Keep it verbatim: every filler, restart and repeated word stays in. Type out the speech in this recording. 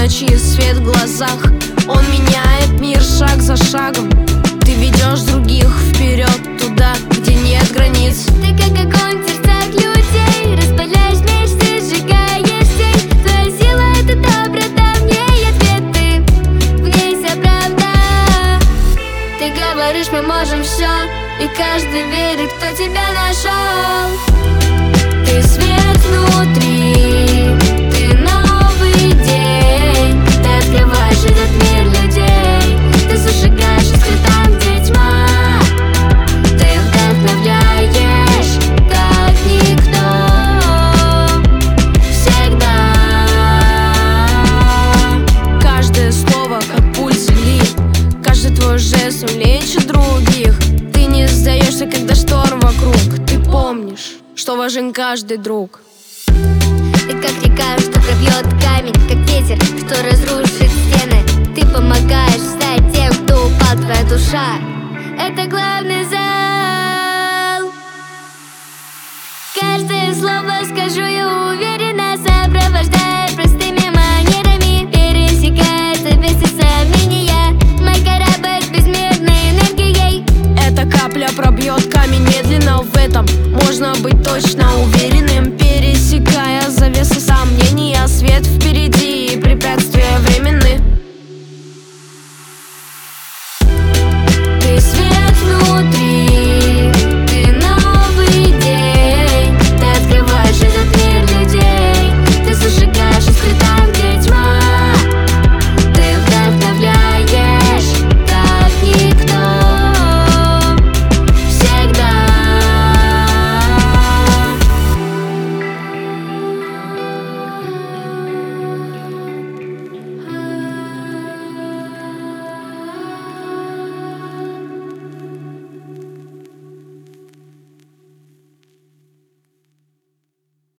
ночи свет в глазах. Он меняет мир шаг за шагом. Ты ведешь других вперед, туда, где нет границ. Ты как огонь в сердцах людей, распаляешь мечты, сжигаешь тень. Твоя сила — это доброта, в ней ответы, в ней вся правда. Ты говоришь, мы можем все, и каждый верит, кто тебя нашел. Ты свет внутри, ты новый день. Ты открываешь этот мир людей. Ты зажигаешь искры там, где тьма. Ты вдохновляешь, как никто. Всегда. Каждое слово, как пульс земли. Каждый твой жест, он лечит других. Ты не сдаешься, когда шторм вокруг. Ты помнишь, что важен каждый друг. Ты как река, что пробьет камень, как ветер, что разрушит стены.